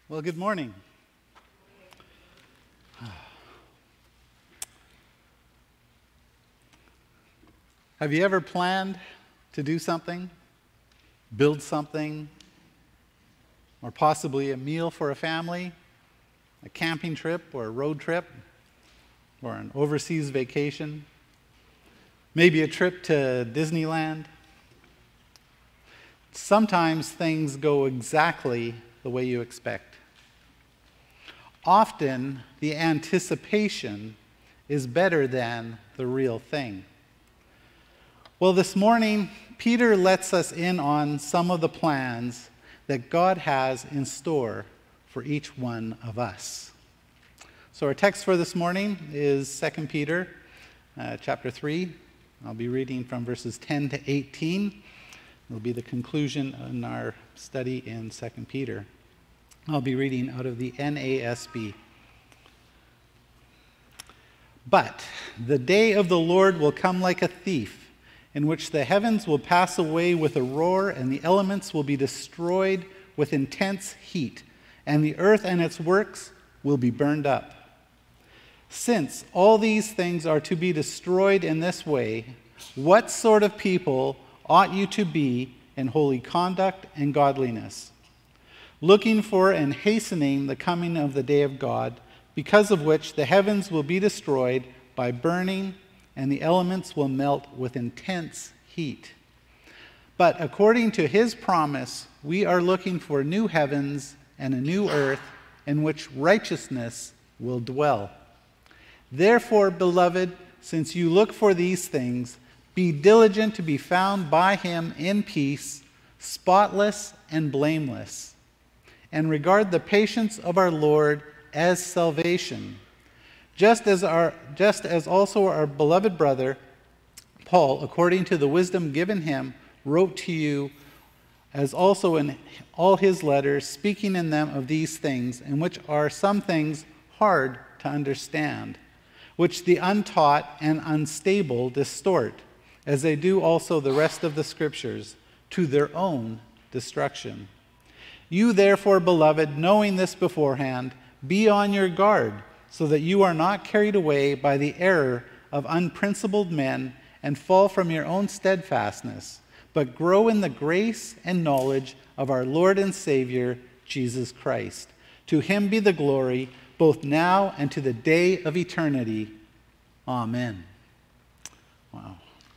Well, good morning. Have you ever planned to do something, build something, or possibly a meal for a family, a camping trip or a road trip, or an overseas vacation, maybe a trip to Disneyland? Sometimes things go exactly the way you expect. Often, the anticipation is better than the real thing. Well, this morning, Peter lets us in on some of the plans that God has in store for each one of us. So our text for this morning is 2 Peter chapter 3. I'll be reading from verses 10 to 18. It'll be the conclusion in our study in 2 Peter. I'll be reading out of the NASB. But the day of the Lord will come like a thief, in which the heavens will pass away with a roar, and the elements will be destroyed with intense heat, and the earth and its works will be burned up. Since all these things are to be destroyed in this way, what sort of people ought you to be in holy conduct and godliness, looking for and hastening the coming of the day of God, because of which the heavens will be destroyed by burning, and the elements will melt with intense heat. But according to his promise, we are looking for new heavens and a new earth in which righteousness will dwell. Therefore, beloved, since you look for these things, be diligent to be found by him in peace, spotless and blameless, and regard the patience of our Lord as salvation, just as also our beloved brother Paul, according to the wisdom given him, wrote to you, as also in all his letters, speaking in them of these things, in which are some things hard to understand, which the untaught and unstable distort, as they do also the rest of the Scriptures, to their own destruction. You therefore, beloved, knowing this beforehand, be on your guard, so that you are not carried away by the error of unprincipled men and fall from your own steadfastness, but grow in the grace and knowledge of our Lord and Savior, Jesus Christ. To him be the glory, both now and to the day of eternity. Amen. Wow.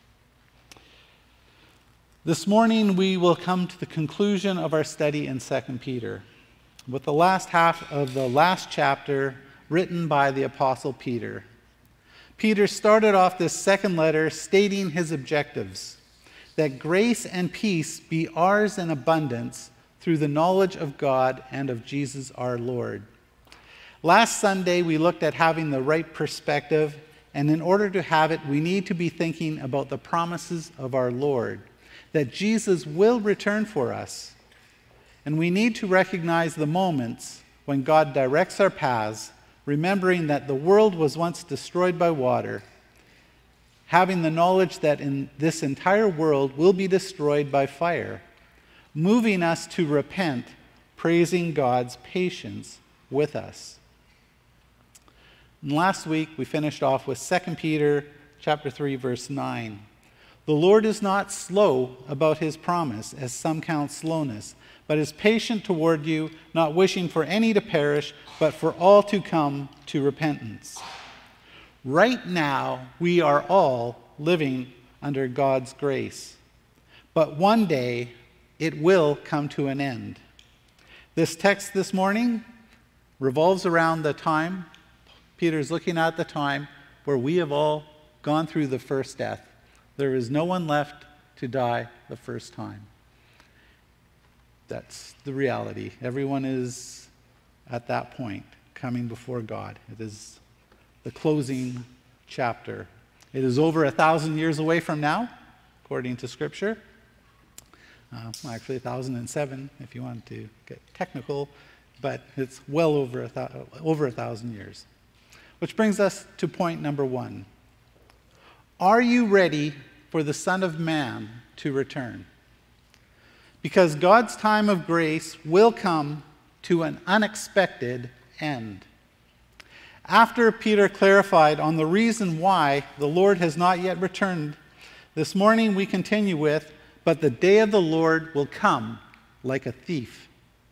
This morning we will come to the conclusion of our study in 2 Peter, with the last half of the last chapter written by the Apostle Peter. Peter started off this second letter stating his objectives, that grace and peace be ours in abundance through the knowledge of God and of Jesus our Lord. Last Sunday we looked at having the right perspective, and in order to have it, we need to be thinking about the promises of our Lord, that Jesus will return for us. And we need to recognize the moments when God directs our paths, remembering that the world was once destroyed by water, having the knowledge that in this entire world will be destroyed by fire, moving us to repent, praising God's patience with us. And last week we finished off with 2 Peter chapter 3, verse 9. The Lord is not slow about his promise, as some count slowness, but is patient toward you, not wishing for any to perish, but for all to come to repentance. Right now, we are all living under God's grace, but one day it will come to an end. This text this morning revolves around the time, Peter's looking at the time where we have all gone through the first death. There is no one left to die the first time. That's the reality. Everyone is at that point coming before God. It is the closing chapter. It is over 1,000 years away from now, according to Scripture. Actually 1,007, if you want to get technical, but it's well over 1,000 years. Which brings us to point number 1. Are you ready for the Son of Man to return? Because God's time of grace will come to an unexpected end. After Peter clarified on the reason why the Lord has not yet returned, this morning we continue with, "But the day of the Lord will come like a thief."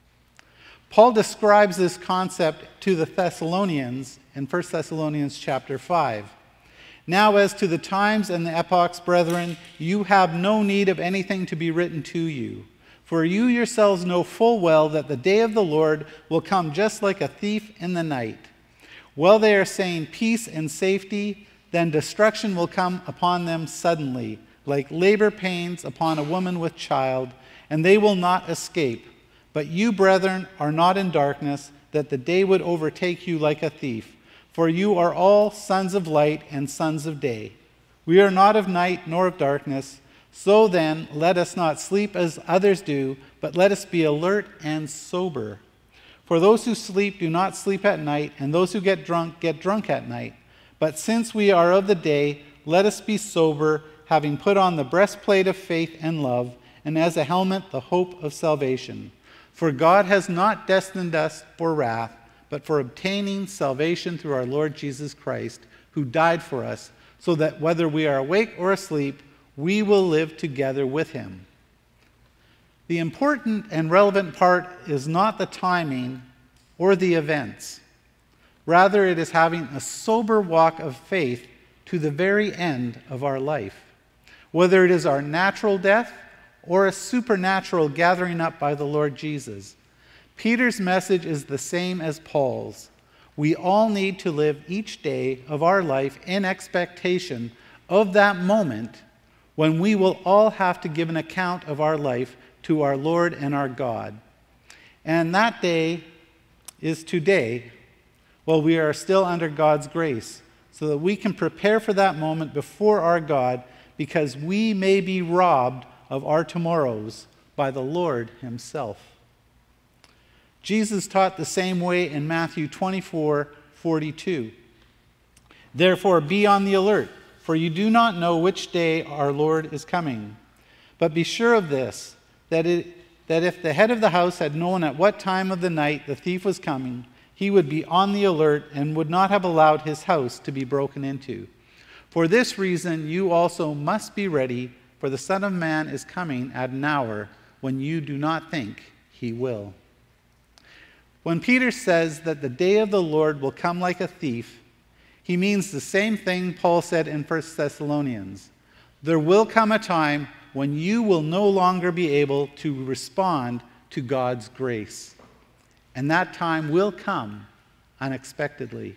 Paul describes this concept to the Thessalonians in 1 Thessalonians chapter 5. "Now as to the times and the epochs, brethren, you have no need of anything to be written to you. For you yourselves know full well that the day of the Lord will come just like a thief in the night. While they are saying peace and safety, then destruction will come upon them suddenly, like labor pains upon a woman with child, and they will not escape. But you, brethren, are not in darkness, that the day would overtake you like a thief. For you are all sons of light and sons of day. We are not of night nor of darkness. So then, let us not sleep as others do, but let us be alert and sober. For those who sleep do not sleep at night, and those who get drunk at night. But since we are of the day, let us be sober, having put on the breastplate of faith and love, and as a helmet the hope of salvation. For God has not destined us for wrath, but for obtaining salvation through our Lord Jesus Christ, who died for us, so that whether we are awake or asleep, we will live together with him." The important and relevant part is not the timing or the events. Rather, it is having a sober walk of faith to the very end of our life, whether it is our natural death or a supernatural gathering up by the Lord Jesus. Peter's message is the same as Paul's. We all need to live each day of our life in expectation of that moment when we will all have to give an account of our life to our Lord and our God. And that day is today, while we are still under God's grace, so that we can prepare for that moment before our God, because we may be robbed of our tomorrows by the Lord himself. Jesus taught the same way in Matthew 24:42. "Therefore be on the alert, for you do not know which day our Lord is coming. But be sure of this, that if the head of the house had known at what time of the night the thief was coming, he would be on the alert and would not have allowed his house to be broken into. For this reason you also must be ready, for the Son of Man is coming at an hour when you do not think he will." When Peter says that the day of the Lord will come like a thief, he means the same thing Paul said in 1 Thessalonians. There will come a time when you will no longer be able to respond to God's grace. And that time will come unexpectedly.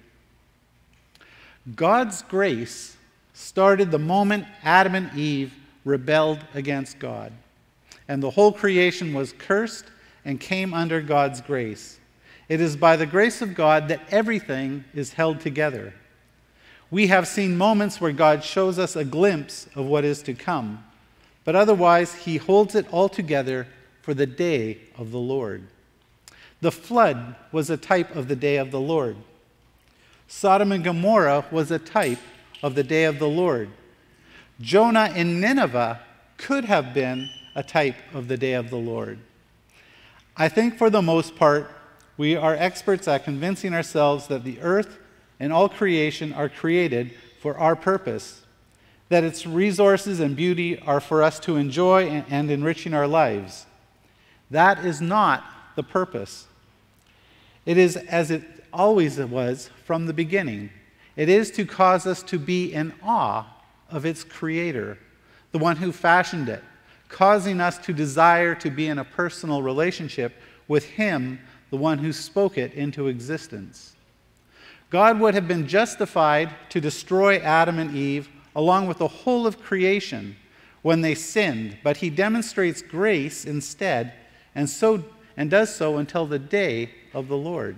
God's grace started the moment Adam and Eve rebelled against God, and the whole creation was cursed and came under God's grace. It is by the grace of God that everything is held together. We have seen moments where God shows us a glimpse of what is to come, but otherwise he holds it all together for the day of the Lord. The flood was a type of the day of the Lord. Sodom and Gomorrah was a type of the day of the Lord. Jonah in Nineveh could have been a type of the day of the Lord. I think for the most part, we are experts at convincing ourselves that the earth and all creation are created for our purpose, that its resources and beauty are for us to enjoy and enriching our lives. That is not the purpose. It is as it always was from the beginning. It is to cause us to be in awe of its creator, the one who fashioned it, causing us to desire to be in a personal relationship with him, the one who spoke it into existence. God would have been justified to destroy Adam and Eve along with the whole of creation when they sinned, but he demonstrates grace instead, and does so until the day of the Lord.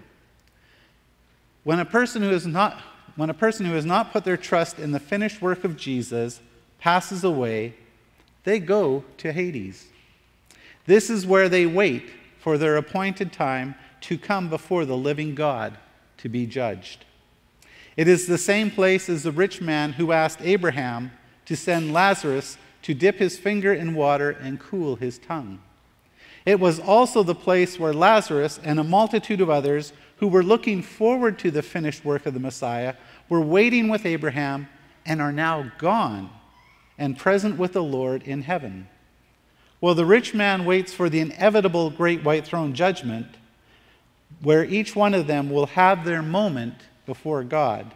When a person who has not put their trust in the finished work of Jesus passes away, they go to Hades. This is where they wait for their appointed time to come before the living God to be judged. It is the same place as the rich man who asked Abraham to send Lazarus to dip his finger in water and cool his tongue. It was also the place where Lazarus and a multitude of others who were looking forward to the finished work of the Messiah were waiting with Abraham and are now gone and present with the Lord in heaven. Well, the rich man waits for the inevitable great white throne judgment, where each one of them will have their moment before God.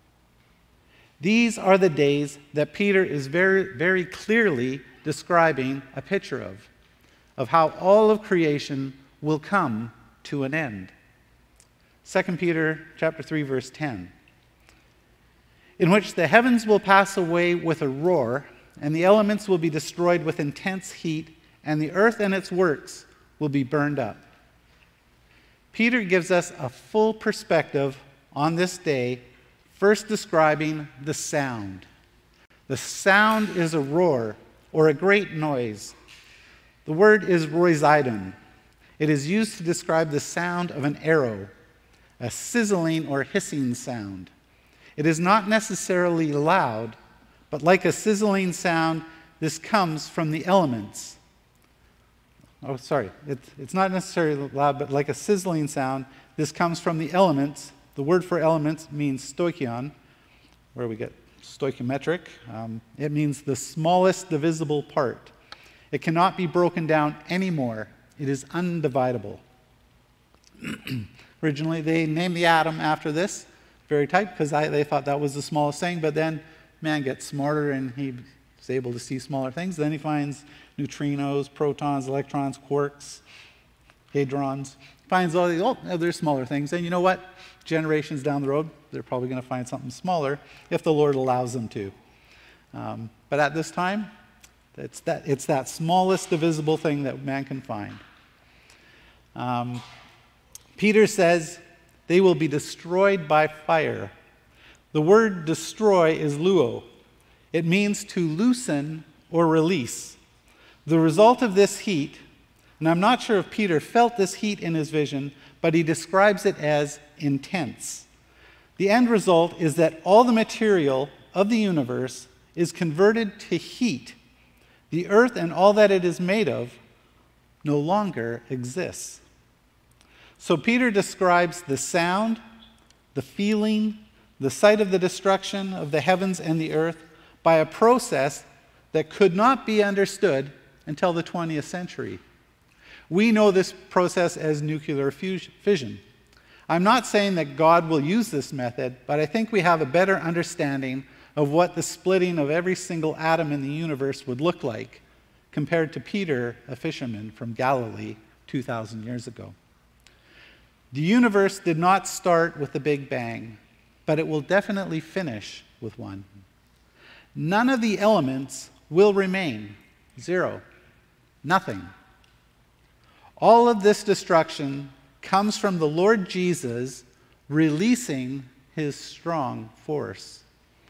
These are the days that Peter is very, very clearly describing a picture of how all of creation will come to an end. 2 Peter chapter 3, verse 10. In which the heavens will pass away with a roar, and the elements will be destroyed with intense heat, and the earth and its works will be burned up. Peter gives us a full perspective on this day, first describing the sound. The sound is a roar or a great noise. The word is roizidon. It is used to describe the sound of an arrow, a sizzling or hissing sound. It is not necessarily loud, but like a sizzling sound, this comes from the elements. It's not necessarily loud, but like a sizzling sound, this comes from the elements. The word for elements means stoichion, where we get stoichiometric. It means the smallest divisible part. It cannot be broken down anymore. It is undividable. Originally, they named the atom after this, very tight, because they thought that was the smallest thing, but then man gets smarter and he's able to see smaller things. Then he finds neutrinos, protons, electrons, quarks, hadrons. Finds all these, there's smaller things. And you know what? Generations down the road, they're probably going to find something smaller if the Lord allows them to. But at this time, it's that smallest divisible thing that man can find. Peter says they will be destroyed by fire. The word destroy is luo. It means to loosen or release. The result of this heat, and I'm not sure if Peter felt this heat in his vision, but he describes it as intense. The end result is that all the material of the universe is converted to heat. The earth and all that it is made of no longer exists. So Peter describes the sound, the feeling, the sight of the destruction of the heavens and the earth by a process that could not be understood until the 20th century. We know this process as nuclear fission. I'm not saying that God will use this method, but I think we have a better understanding of what the splitting of every single atom in the universe would look like compared to Peter, a fisherman from Galilee 2,000 years ago. The universe did not start with the Big Bang, but it will definitely finish with one. None of the elements will remain. Zero. Nothing. All of this destruction comes from the Lord Jesus releasing his strong force.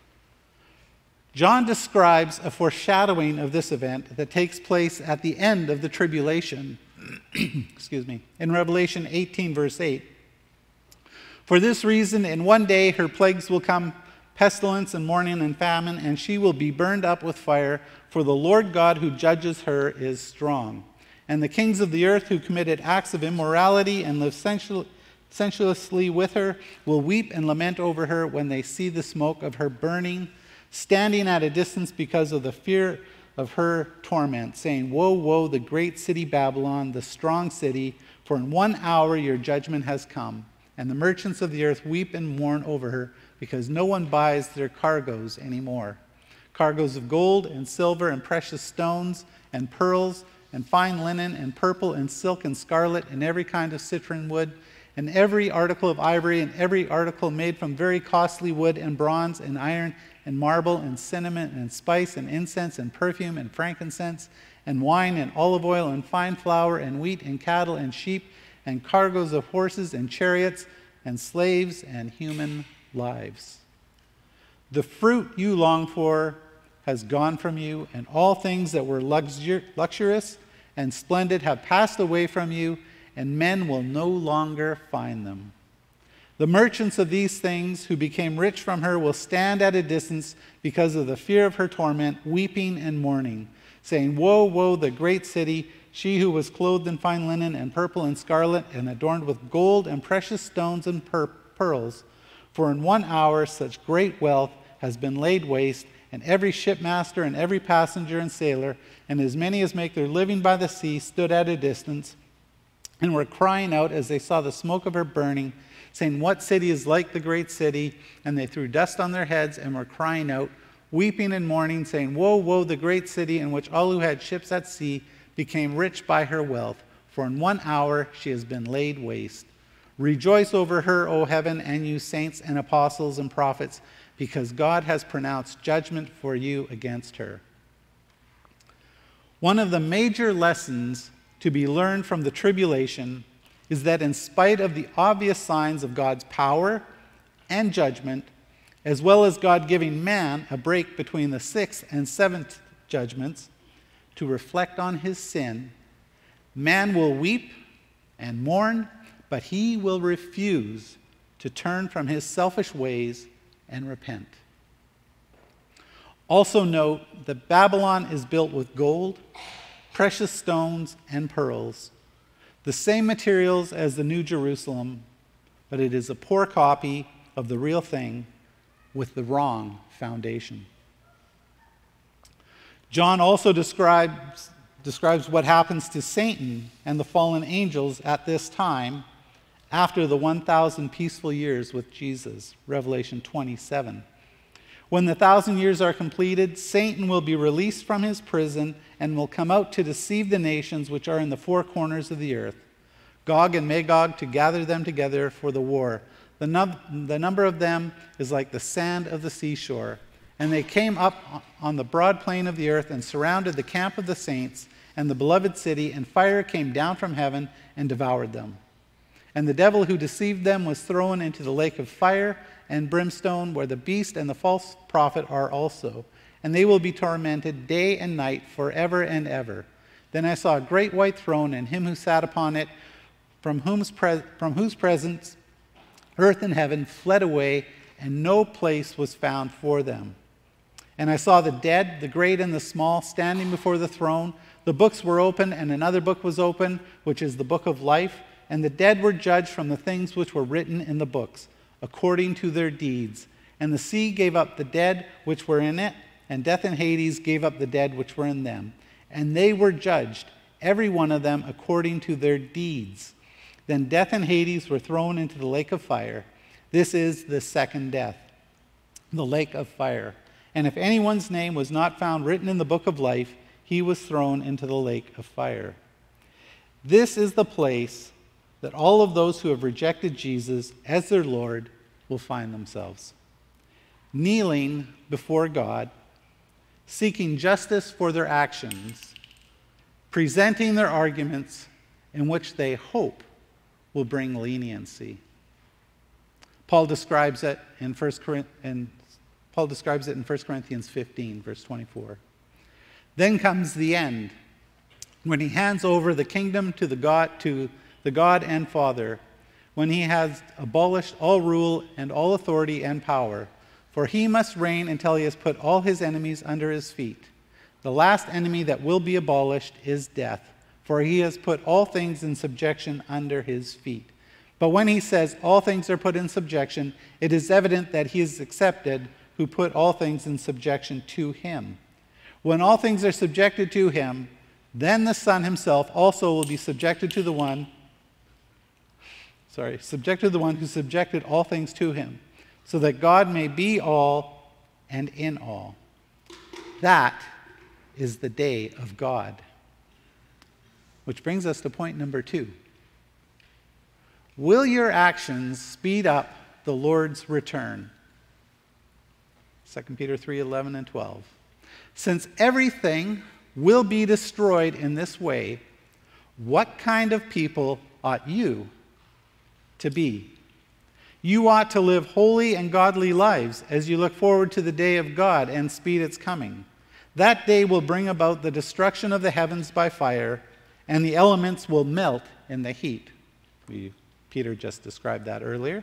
John describes a foreshadowing of this event that takes place at the end of the tribulation. Excuse me. In Revelation 18, verse 8. For this reason, in one day her plagues will come, pestilence and mourning and famine, and she will be burned up with fire, for the Lord God who judges her is strong. And the kings of the earth who committed acts of immorality and live sensuously with her will weep and lament over her when they see the smoke of her burning, standing at a distance because of the fear of her torment, saying, Woe, woe, the great city Babylon, the strong city, for in 1 hour your judgment has come. And the merchants of the earth weep and mourn over her, because no one buys their cargoes anymore. Cargoes of gold and silver and precious stones and pearls and fine linen and purple and silk and scarlet and every kind of citron wood and every article of ivory and every article made from very costly wood and bronze and iron and marble and cinnamon and spice and incense and perfume and frankincense and wine and olive oil and fine flour and wheat and cattle and sheep and cargoes of horses and chariots and slaves and human lives. The fruit you long for has gone from you, and all things that were luxurious and splendid have passed away from you, and men will no longer find them. The merchants of these things who became rich from her will stand at a distance because of the fear of her torment, weeping and mourning, saying, Woe, woe, the great city! she who was clothed in fine linen and purple and scarlet and adorned with gold and precious stones and pearls. For in 1 hour such great wealth has been laid waste, and every shipmaster and every passenger and sailor, and as many as make their living by the sea, stood at a distance and were crying out as they saw the smoke of her burning, saying, what city is like the great city? And they threw dust on their heads and were crying out, weeping and mourning, saying, woe, woe, the great city in which all who had ships at sea became rich by her wealth. For in 1 hour she has been laid waste. Rejoice over her, O heaven, and you saints and apostles and prophets, because God has pronounced judgment for you against her. One of the major lessons to be learned from the tribulation is that in spite of the obvious signs of God's power and judgment, as well as God giving man a break between the sixth and seventh judgments to reflect on his sin, man will weep and mourn, but he will refuse to turn from his selfish ways and repent. Also note that Babylon is built with gold, precious stones, and pearls, the same materials as the New Jerusalem, but it is a poor copy of the real thing with the wrong foundation. John also describes what happens to Satan and the fallen angels at this time after the 1,000 peaceful years with Jesus, Revelation 27. When the 1,000 years are completed, Satan will be released from his prison and will come out to deceive the nations which are in the four corners of the earth, Gog and Magog, to gather them together for the war. The number of them is like the sand of the seashore. And they came up on the broad plain of the earth and surrounded the camp of the saints and the beloved city, and fire came down from heaven and devoured them. And the devil who deceived them was thrown into the lake of fire and brimstone, where the beast and the false prophet are also. And they will be tormented day and night forever and ever. Then I saw a great white throne, and him who sat upon it, from whose presence earth and heaven fled away, and no place was found for them. And I saw the dead, the great and the small, standing before the throne. The books were open, and another book was open, which is the book of life. And the dead were judged from the things which were written in the books, according to their deeds. And the sea gave up the dead which were in it, and death and Hades gave up the dead which were in them. And they were judged, every one of them, according to their deeds. Then death and Hades were thrown into the lake of fire. This is the second death, the lake of fire. And if anyone's name was not found written in the book of life, he was thrown into the lake of fire. This is the place that all of those who have rejected Jesus as their Lord will find themselves, kneeling before God, seeking justice for their actions, presenting their arguments in which they hope will bring leniency. Paul describes it in 1 Corinthians 15, verse 24. Then comes the end, when he hands over the kingdom to the God and Father, when he has abolished all rule and all authority and power. For he must reign until he has put all his enemies under his feet. The last enemy that will be abolished is death, for he has put all things in subjection under his feet. But when he says all things are put in subjection, it is evident that he is accepted who put all things in subjection to him. When all things are subjected to him, then the Son himself also will be subjected to the one who subjected all things to him, so that God may be all and in all. That is the day of God. Which brings us to point number 2. Will your actions speed up the Lord's return? 2 Peter 3:11 and 12. Since everything will be destroyed in this way, what kind of people ought you to be? You ought to live holy and godly lives as you look forward to the day of God and speed its coming. That day will bring about the destruction of the heavens by fire, and the elements will melt in the heat. Peter just described that earlier.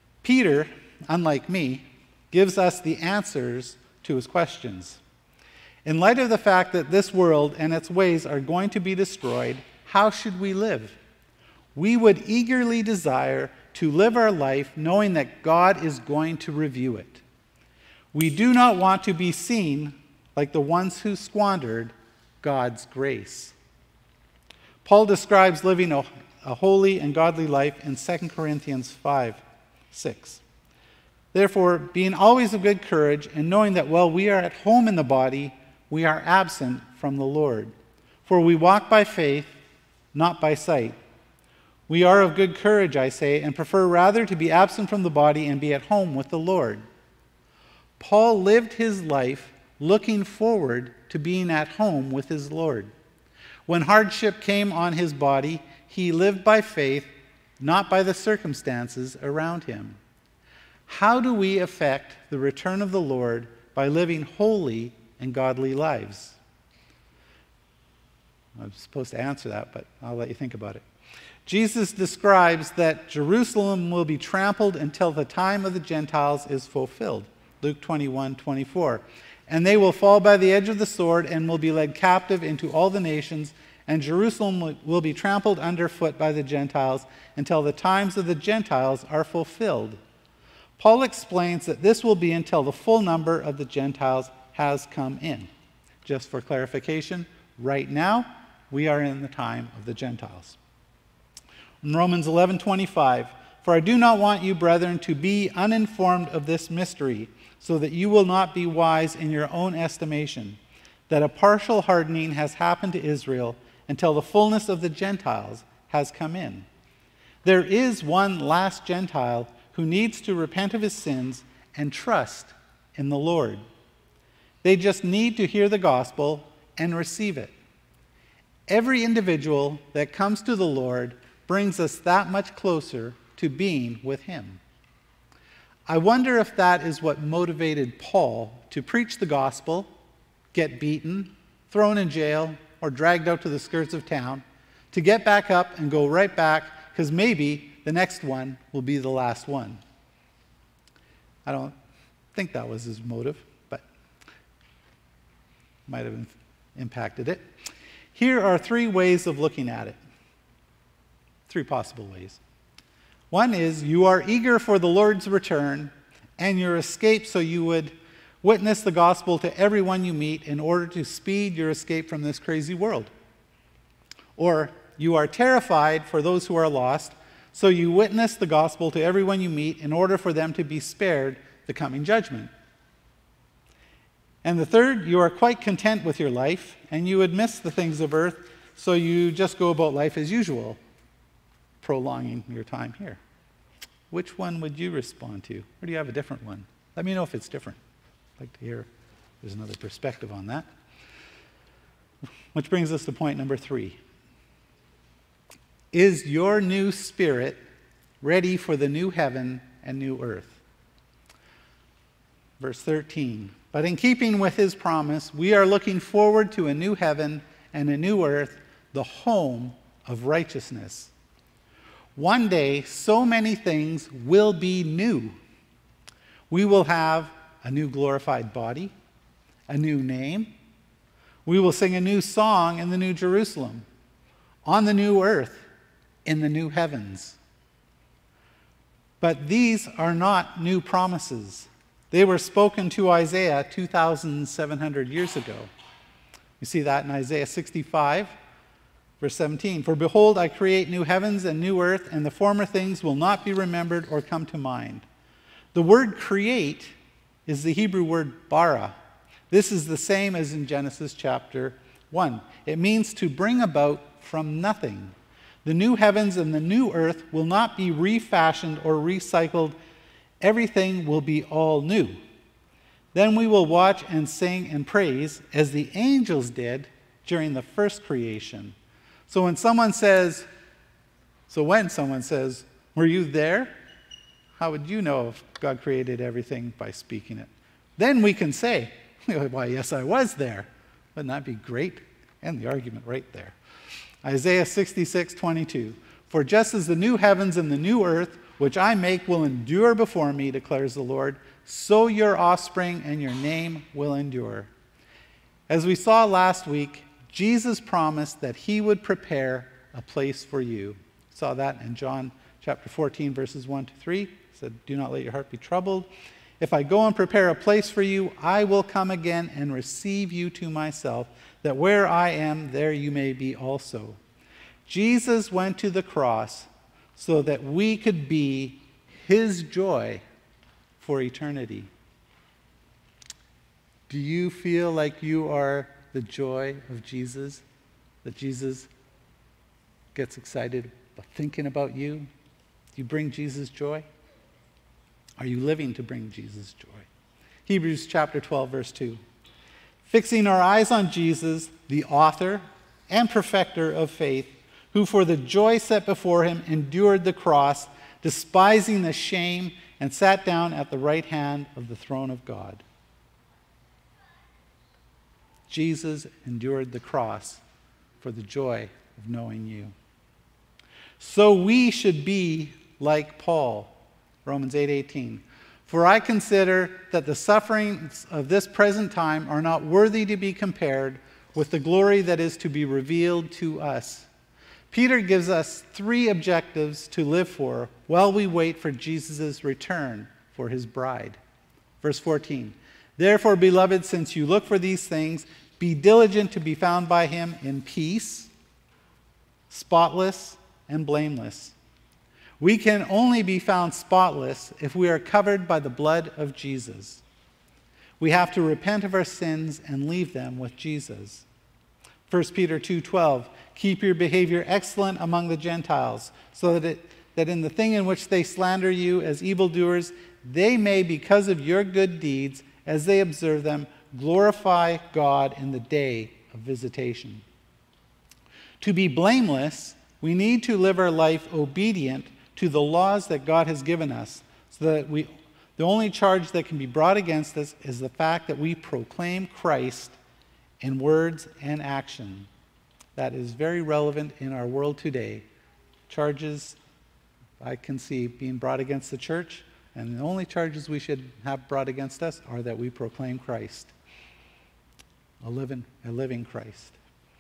Peter, unlike me, gives us the answers to his questions. In light of the fact that this world and its ways are going to be destroyed, how should we live? We would eagerly desire to live our life knowing that God is going to review it. We do not want to be seen like the ones who squandered God's grace. Paul describes living a holy and godly life in 2 Corinthians 5:6. Therefore, being always of good courage and knowing that while we are at home in the body, we are absent from the Lord. For we walk by faith, not by sight. We are of good courage, I say, and prefer rather to be absent from the body and be at home with the Lord. Paul lived his life looking forward to being at home with his Lord. When hardship came on his body, he lived by faith, not by the circumstances around him. How do we affect the return of the Lord by living holy and godly lives? I was supposed to answer that, but I'll let you think about it. Jesus describes that Jerusalem will be trampled until the time of the Gentiles is fulfilled. Luke 21:24. And they will fall by the edge of the sword and will be led captive into all the nations, and Jerusalem will be trampled underfoot by the Gentiles until the times of the Gentiles are fulfilled. Paul explains that this will be until the full number of the Gentiles has come in. Just for clarification, right now, we are in the time of the Gentiles. In Romans 11:25, for I do not want you, brethren, to be uninformed of this mystery, so that you will not be wise in your own estimation, that a partial hardening has happened to Israel until the fullness of the Gentiles has come in. There is one last Gentile who needs to repent of his sins and trust in the Lord. They just need to hear the gospel and receive it. Every individual that comes to the Lord brings us that much closer to being with him. I wonder if that is what motivated Paul to preach the gospel, get beaten, thrown in jail, or dragged out to the skirts of town, to get back up and go right back, because maybe the next one will be the last one. I don't think that was his motive, but might have impacted it. Here are three ways of looking at it. Three possible ways. One is you are eager for the Lord's return and your escape so you would witness the gospel to everyone you meet in order to speed your escape from this crazy world. Or you are terrified for those who are lost, so you witness the gospel to everyone you meet in order for them to be spared the coming judgment. And the third, you are quite content with your life and you would miss the things of earth, so you just go about life as usual, prolonging your time here. Which one would you respond to? Or do you have a different one? Let me know if it's different. I'd like to hear if there's another perspective on that. Which brings us to point number 3. Is your new spirit ready for the new heaven and new earth? Verse 13. But in keeping with his promise, we are looking forward to a new heaven and a new earth, the home of righteousness. One day, so many things will be new. We will have a new glorified body, a new name. We will sing a new song in the New Jerusalem, on the new earth, in the new heavens. But these are not new promises. They were spoken to Isaiah 2,700 years ago. You see that in Isaiah 65, verse 17. For behold, I create new heavens and new earth, and the former things will not be remembered or come to mind. The word create is the Hebrew word bara. This is the same as in Genesis chapter 1. It means to bring about from nothing. The new heavens and the new earth will not be refashioned or recycled. Everything will be all new. Then we will watch and sing and praise as the angels did during the first creation. So when someone says, were you there? How would you know if God created everything by speaking it? Then we can say, why, yes, I was there. Wouldn't that be great? And the argument right there. Isaiah 66:22. For just as the new heavens and the new earth, which I make, will endure before me, declares the Lord, so your offspring and your name will endure. As we saw last week, Jesus promised that he would prepare a place for you. We saw that in John chapter 14, verses 1 to 3. He said, do not let your heart be troubled. If I go and prepare a place for you, I will come again and receive you to myself, that where I am, there you may be also. Jesus went to the cross so that we could be his joy for eternity. Do you feel like you are the joy of Jesus? That Jesus gets excited about thinking about you? Do you bring Jesus joy? Are you living to bring Jesus joy? Hebrews chapter 12, verse 2. Fixing our eyes on Jesus, the author and perfecter of faith, who for the joy set before him endured the cross, despising the shame, and sat down at the right hand of the throne of God. Jesus endured the cross for the joy of knowing you. So we should be like Paul, Romans 8:18. For I consider that the sufferings of this present time are not worthy to be compared with the glory that is to be revealed to us. Peter gives us 3 objectives to live for while we wait for Jesus' return for his bride. Verse 14. Therefore, beloved, since you look for these things, be diligent to be found by him in peace, spotless, and blameless. We can only be found spotless if we are covered by the blood of Jesus. We have to repent of our sins and leave them with Jesus. 1 Peter 2:12, keep your behavior excellent among the Gentiles, so that in the thing in which they slander you as evildoers, they may, because of your good deeds, as they observe them, glorify God in the day of visitation. To be blameless, we need to live our life obedient to the laws that God has given us, so that the only charge that can be brought against us is the fact that we proclaim Christ in words and action. That is very relevant in our world today. Charges I can see being brought against the church, and the only charges we should have brought against us are that we proclaim Christ, a living Christ.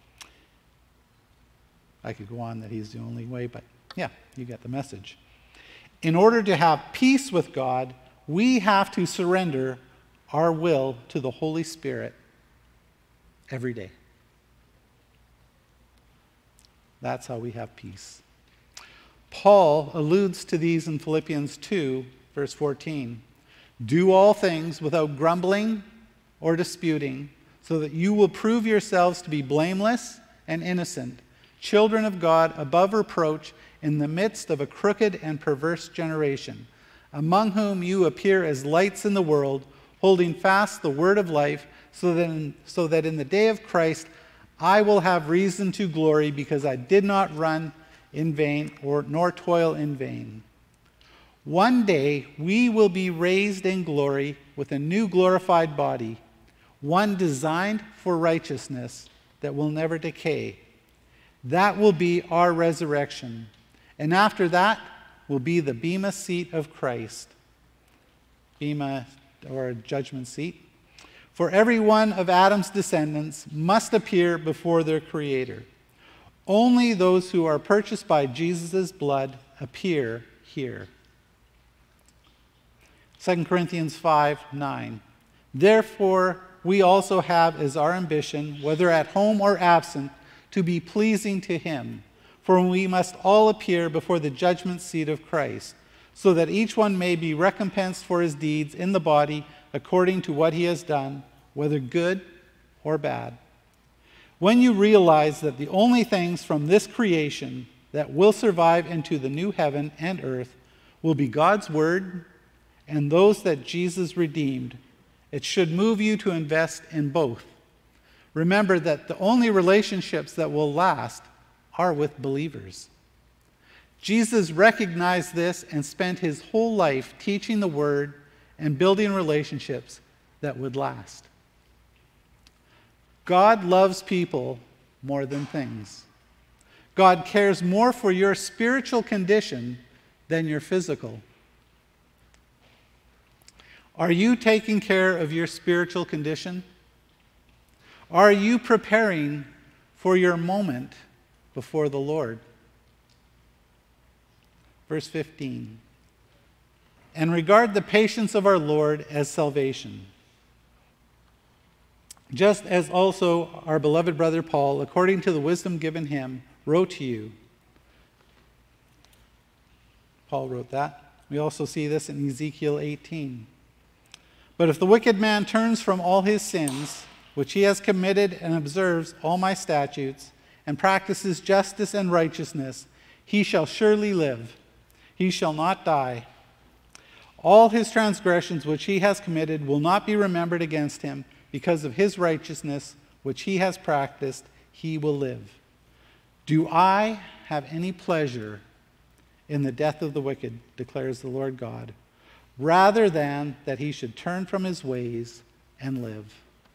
I could go on that he's the only way, but yeah, you get the message. In order to have peace with God, we have to surrender our will to the Holy Spirit every day. That's how we have peace. Paul alludes to these in Philippians 2, verse 14. Do all things without grumbling or disputing, so that you will prove yourselves to be blameless and innocent, children of God above reproach in the midst of a crooked and perverse generation, among whom you appear as lights in the world, holding fast the word of life, so that in the day of Christ I will have reason to glory, because I did not run in vain nor toil in vain. One day we will be raised in glory with a new glorified body, one designed for righteousness that will never decay. That will be our resurrection. And after that will be the bema seat of Christ. Bema, or judgment seat. For every one of Adam's descendants must appear before their Creator. Only those who are purchased by Jesus' blood appear here. 2 Corinthians 5:9. Therefore, we also have as our ambition, whether at home or absent, to be pleasing to him. For we must all appear before the judgment seat of Christ, so that each one may be recompensed for his deeds in the body according to what he has done, whether good or bad. When you realize that the only things from this creation that will survive into the new heaven and earth will be God's word and those that Jesus redeemed, it should move you to invest in both. Remember that the only relationships that will last are with believers. Jesus recognized this and spent his whole life teaching the word and building relationships that would last. God loves people more than things. God cares more for your spiritual condition than your physical. Are you taking care of your spiritual condition? Are you preparing for your moment before the Lord? Verse 15. And regard the patience of our Lord as salvation, just as also our beloved brother Paul, according to the wisdom given him, wrote to you. Paul wrote that. We also see this in Ezekiel 18. But if the wicked man turns from all his sins, which he has committed, and observes all my statutes, and practices justice and righteousness, he shall surely live. He shall not die. All his transgressions which he has committed will not be remembered against him. Because of his righteousness which he has practiced, he will live. Do I have any pleasure in the death of the wicked, declares the Lord God, rather than that he should turn from his ways and live?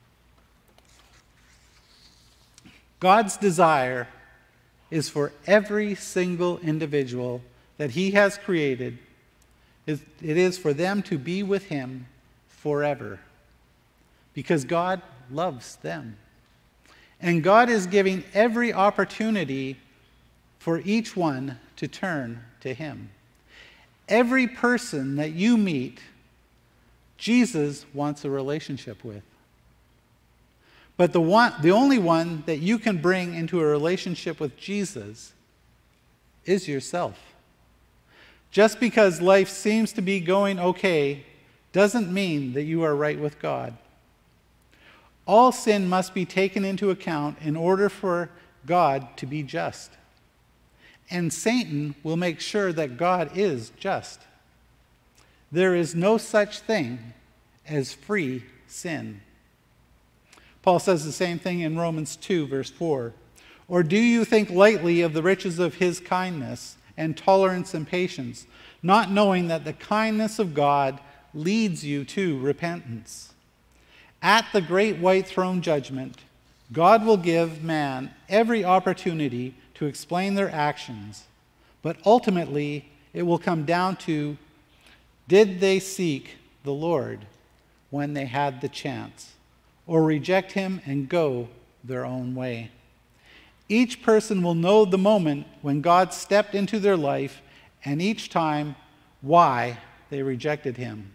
God's desire is for every single individual that he has created. It is for them to be with him forever, because God loves them. And God is giving every opportunity for each one to turn to him. Every person that you meet, Jesus wants a relationship with. But the only one that you can bring into a relationship with Jesus is yourself. Just because life seems to be going okay doesn't mean that you are right with God. All sin must be taken into account in order for God to be just. And Satan will make sure that God is just. There is no such thing as free sin. Paul says the same thing in Romans 2, verse 4. Or do you think lightly of the riches of his kindness and tolerance and patience, not knowing that the kindness of God leads you to repentance? At the great white throne judgment, God will give man every opportunity to explain their actions, but ultimately it will come down to, did they seek the Lord when they had the chance, or reject him and go their own way? Each person will know the moment when God stepped into their life, and each time why they rejected him.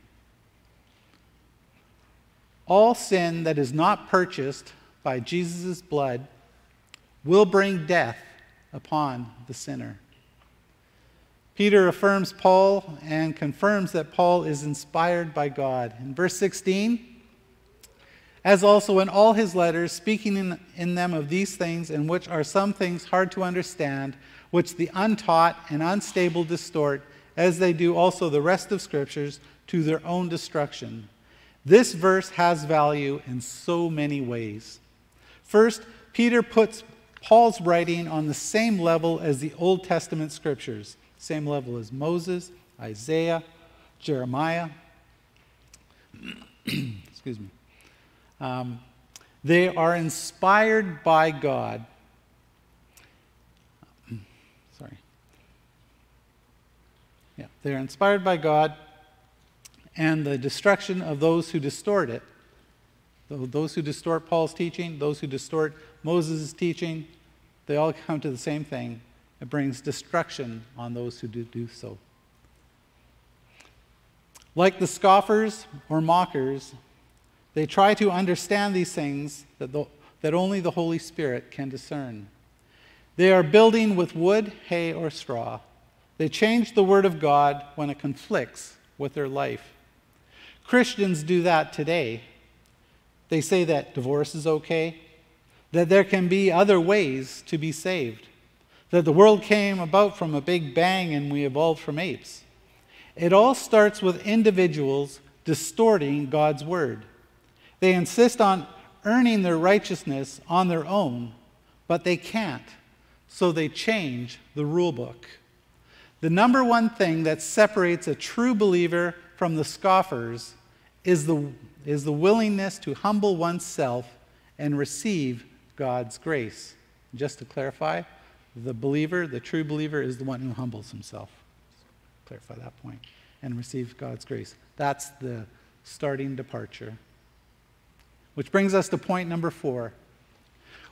All sin that is not purchased by Jesus' blood will bring death upon the sinner. Peter affirms Paul and confirms that Paul is inspired by God. In verse 16, as also in all his letters, speaking in them of these things, in which are some things hard to understand, which the untaught and unstable distort, as they do also the rest of Scriptures, to their own destruction. This verse has value in so many ways. First, Peter puts Paul's writing on the same level as the Old Testament Scriptures, same level as Moses, Isaiah, Jeremiah. Excuse me. They are inspired by God. They're inspired by God, and the destruction of those who distort it, those who distort Paul's teaching, those who distort Moses' teaching, they all come to the same thing. It brings destruction on those who do so. Like the scoffers or mockers, they try to understand these things that only the Holy Spirit can discern. They are building with wood, hay, or straw. They change the Word of God when it conflicts with their life. Christians do that today. They say that divorce is okay, that there can be other ways to be saved, that the world came about from a big bang and we evolved from apes. It all starts with individuals distorting God's Word. They insist on earning their righteousness on their own, but they can't, so they change the rule book. The number one thing that separates a true believer from the scoffers is the willingness to humble oneself and receive God's grace. Just to clarify, the believer, the true believer, is the one who humbles himself. Clarify that point. And receives God's grace. That's the starting departure. Which brings us to point number 4.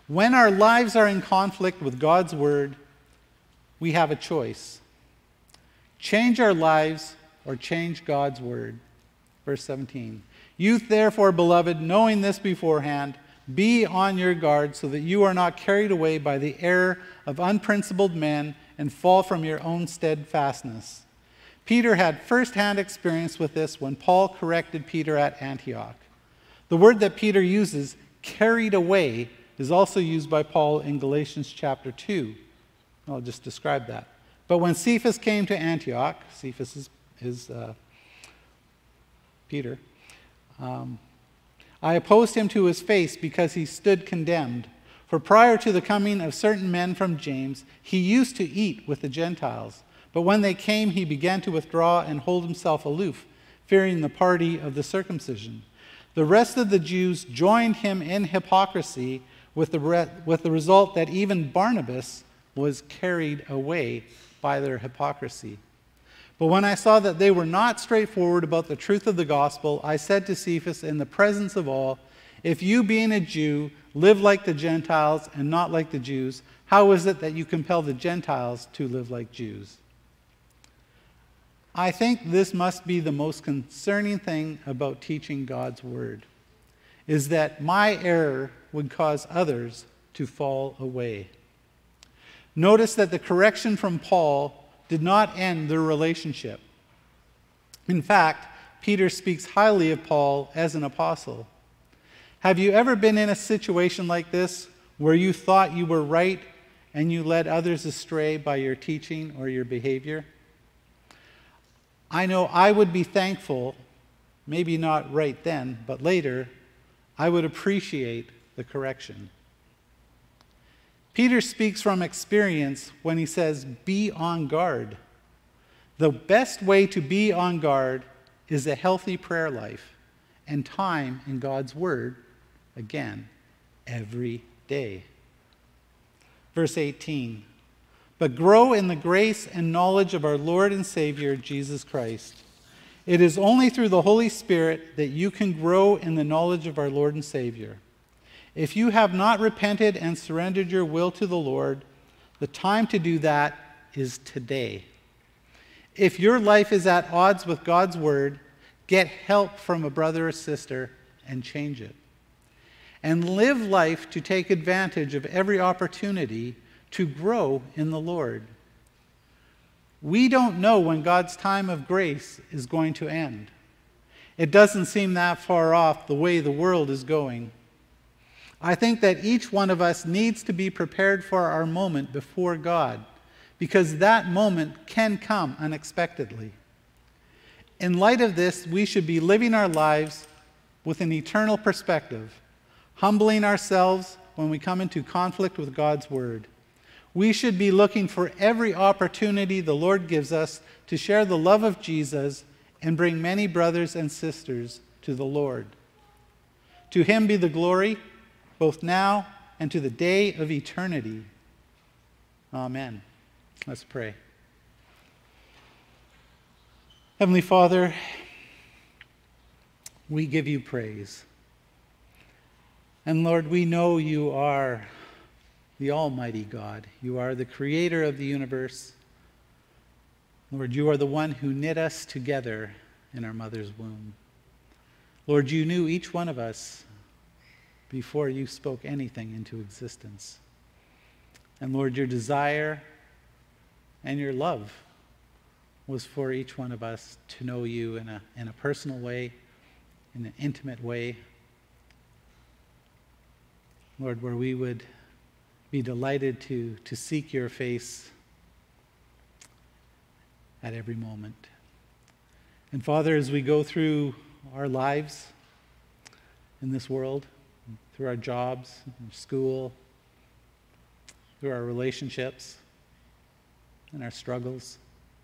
When our lives are in conflict with God's word, we have a choice. Change our lives or change God's word. Verse 17. You therefore, beloved, knowing this beforehand, be on your guard so that you are not carried away by the error of unprincipled men and fall from your own steadfastness. Peter had first-hand experience with this when Paul corrected Peter at Antioch. The word that Peter uses, carried away, is also used by Paul in Galatians chapter 2. I'll just describe that. But when Cephas came to Antioch, Cephas is Peter, I opposed him to his face because he stood condemned. For prior to the coming of certain men from James, he used to eat with the Gentiles. But when they came, he began to withdraw and hold himself aloof, fearing the party of the circumcision. The rest of the Jews joined him in hypocrisy, with the result that even Barnabas was carried away by their hypocrisy. But when I saw that they were not straightforward about the truth of the gospel, I said to Cephas in the presence of all, if you, being a Jew, live like the Gentiles and not like the Jews, how is it that you compel the Gentiles to live like Jews? I think this must be the most concerning thing about teaching God's word, is that my error would cause others to fall away. Notice that the correction from Paul did not end their relationship. In fact, Peter speaks highly of Paul as an apostle. Have you ever been in a situation like this where you thought you were right and you led others astray by your teaching or your behavior? I know I would be thankful, maybe not right then, but later, I would appreciate the correction. Peter speaks from experience when he says, be on guard. The best way to be on guard is a healthy prayer life and time in God's word, again, every day. Verse 18, but grow in the grace and knowledge of our Lord and Savior, Jesus Christ. It is only through the Holy Spirit that you can grow in the knowledge of our Lord and Savior. If you have not repented and surrendered your will to the Lord, the time to do that is today. If your life is at odds with God's word, get help from a brother or sister and change it. And live life to take advantage of every opportunity to grow in the Lord. We don't know when God's time of grace is going to end. It doesn't seem that far off the way the world is going. I think that each one of us needs to be prepared for our moment before God, because that moment can come unexpectedly. In light of this, we should be living our lives with an eternal perspective, humbling ourselves when we come into conflict with God's word. We should be looking for every opportunity the Lord gives us to share the love of Jesus and bring many brothers and sisters to the Lord. To him be the glory, both now and to the day of eternity. Amen. Let's pray. Heavenly Father, we give you praise. And Lord, we know you are the Almighty God. You are the creator of the universe. Lord, you are the one who knit us together in our mother's womb. Lord, you knew each one of us before you spoke anything into existence. And Lord, your desire and your love was for each one of us to know you in a personal way, in an intimate way. Lord, where we would be delighted to seek your face at every moment. And Father, as we go through our lives in this world, through our jobs, school, through our relationships and our struggles,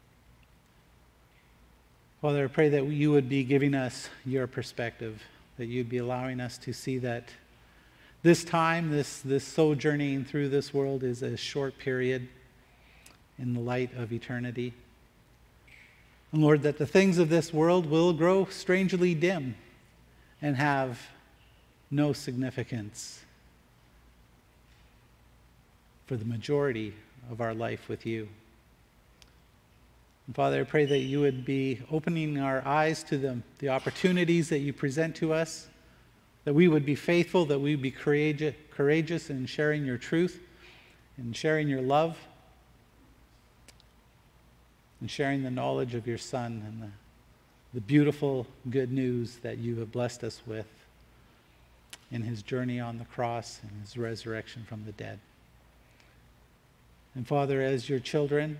Father, I pray that you would be giving us your perspective, that you'd be allowing us to see that this time, this sojourning through this world is a short period in the light of eternity. And Lord, that the things of this world will grow strangely dim and have no significance for the majority of our life with you. And Father, I pray that you would be opening our eyes to the opportunities that you present to us, that we would be faithful, that we would be courageous in sharing your truth and sharing your love and sharing the knowledge of your Son and the beautiful good news that you have blessed us with in his journey on the cross and his resurrection from the dead. And Father, as your children,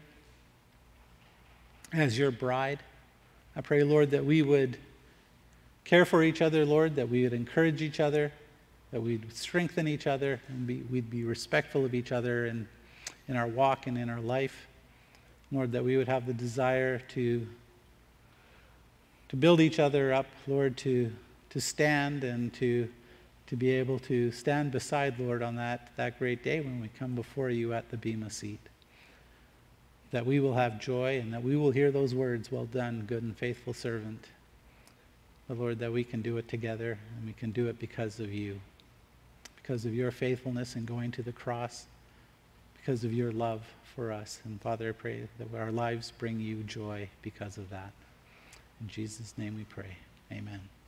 as your bride, I pray, Lord, that we would care for each other, Lord, that we would encourage each other, that we'd strengthen each other, and we'd be respectful of each other in our walk and in our life. Lord, that we would have the desire to build each other up, Lord, to stand and to be able to stand beside, Lord, on that great day when we come before you at the bema seat. That we will have joy and that we will hear those words, "Well done, good and faithful servant." But Lord, that we can do it together and we can do it because of you, because of your faithfulness in going to the cross, because of your love for us. And Father, I pray that our lives bring you joy because of that. In Jesus' name we pray. Amen.